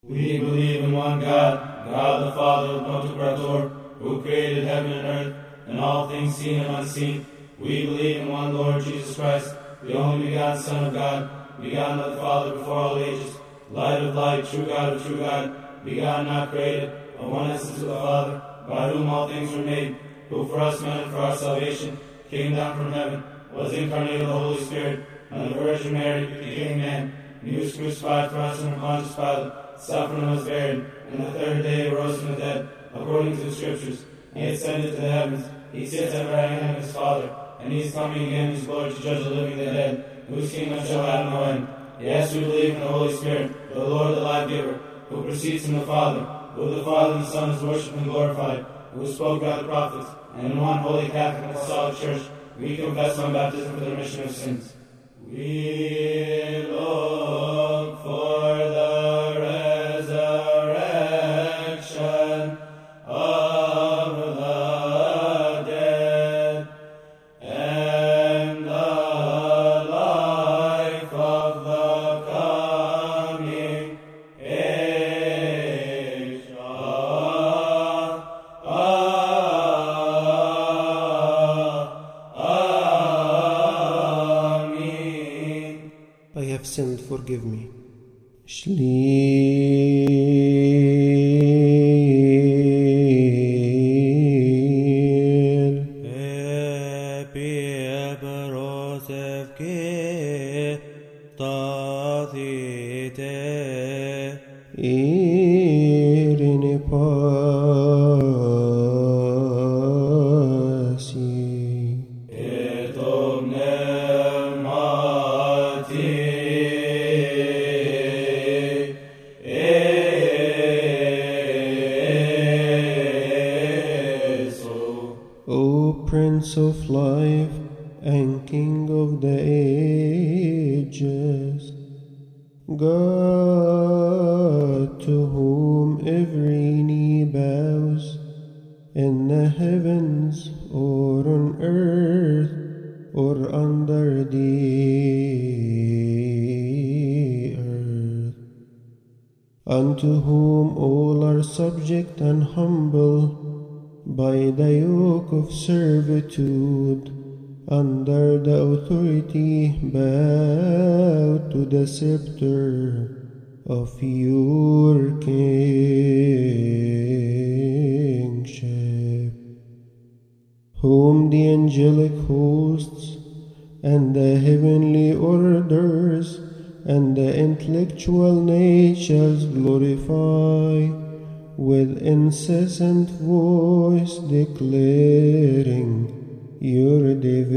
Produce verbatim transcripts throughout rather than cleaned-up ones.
We believe in one God, God the Father, Pantocrator, who created heaven and earth, and all things seen and unseen. We believe in one Lord Jesus Christ, the only begotten Son of God, begotten of the Father before all ages, light of light, true God of true God, begotten, not created, of one essence with the Father, by whom all things were made, who for us men and for our salvation came down from heaven, was incarnated of the Holy Spirit, and the Virgin Mary became man, and he was crucified for us under Pontius Pilate, suffered and was buried, and the third day arose from the dead, according to the Scriptures. He ascended to the heavens, he sits at the right hand of his Father, and he is coming again in his glory to judge the living and the dead, whose kingdom shall have no end. Yes, we believe in the Holy Spirit, the Lord, the life-giver, who proceeds from the Father, who the Father and the Son is worshipped and glorified, who spoke by the prophets, and in one holy Catholic and solid Church, we confess one baptism for the remission of sins. We look for the resurrection of the dead and the life of the coming age. Amen. I have sinned, forgive me. Shlir Epi eberosevke tathite Irini pasi Et omnemati eso. O Prince of Life and King of the ages, God to whom every knee bows, in the heavens or on earth or under the earth, unto whom all are subject and humble by the yoke of servitude, under the authority bowed to the scepter of your kingship, whom the angelic hosts and the heavenly orders and the intellectual natures glorify with incessant voice, declaring your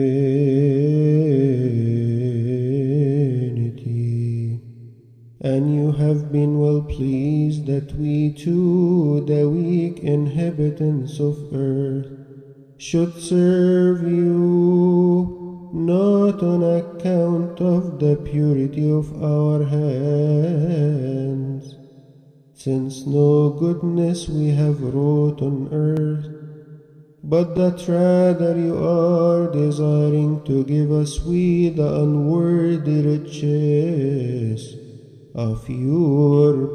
divinity. And you have been well pleased that we too, the weak inhabitants of earth, should serve you, not on account of the purity of our hands, since no goodness we have wrought on earth, but that rather you are desiring to give us we the unworthy riches of your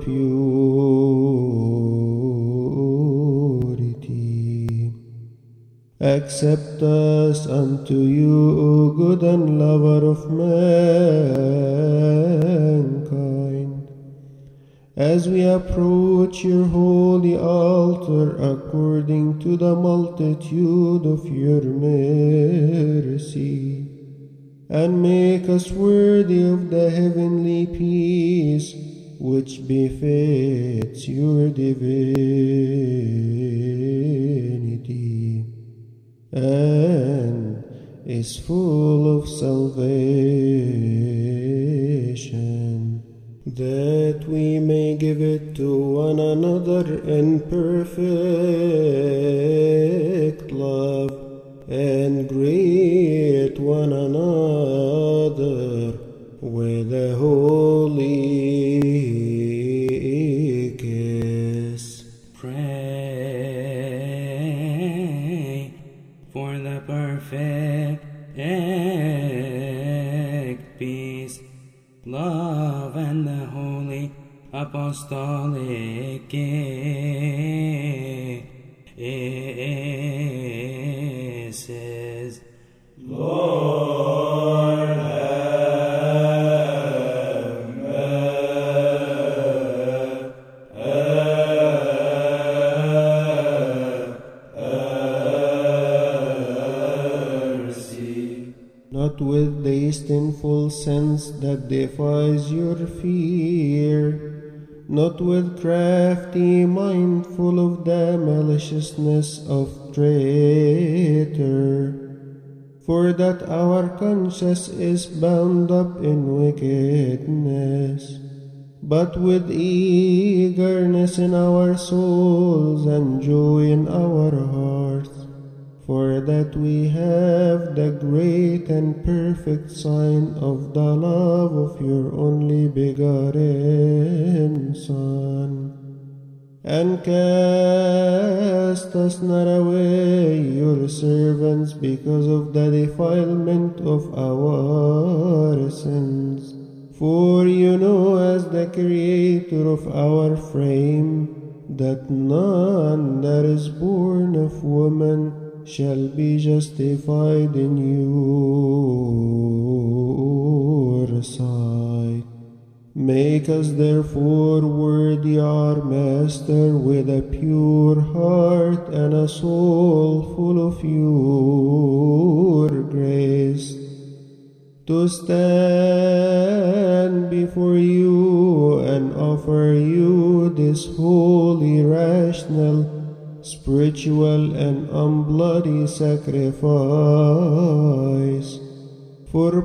purity. Accept us unto you, O good and lover of mankind, as we approach your holy altar according to the multitude of your mercy, and make us worthy of the heavenly peace which befits your divinity and is full of salvation, that we may give it to one another in perfect love, and greet one another with a holy kiss. Pray for the perfect peace, love, and the holy apostolic kisses. Lord, have mercy. Not with distasteful sense that defies your fear, not with crafty mind full of the maliciousness of traitor, for that our conscience is bound up in wickedness, but with eagerness in our souls and joy in our hearts, for that we have the great and perfect sign of the love of your only begotten Son. And cast us not away, your servants, because of the defilement of our sins. For you know, as the Creator of our frame, that none that is born of woman shall be justified in your sight. Make us therefore worthy our Master, with a pure heart and a soul full of your grace, to stand before you and offer you this holy, rational, spiritual, and unbloody sacrifice, for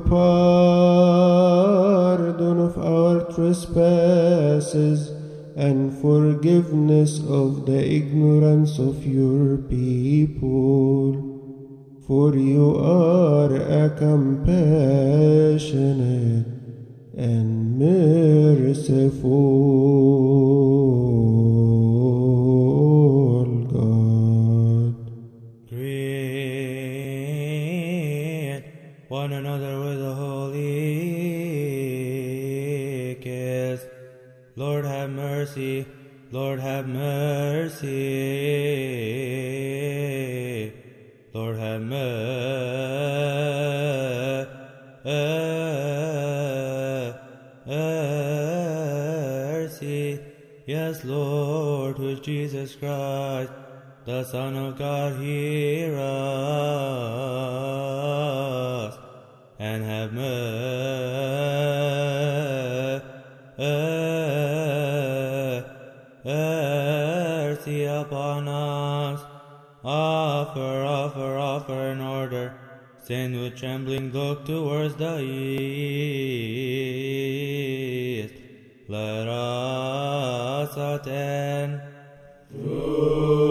pardon of our trespasses and forgiveness of the ignorance of your people. For you are a compassionate and merciful God. Greet one another with a holy kiss. Lord have mercy, Lord have mercy, Lord have mercy. Yes, Lord, who is Jesus Christ, the Son of God, hear us, and have mercy upon us. Offer, offer, offer in order. Stand with trembling, look towards the east. Let us attend To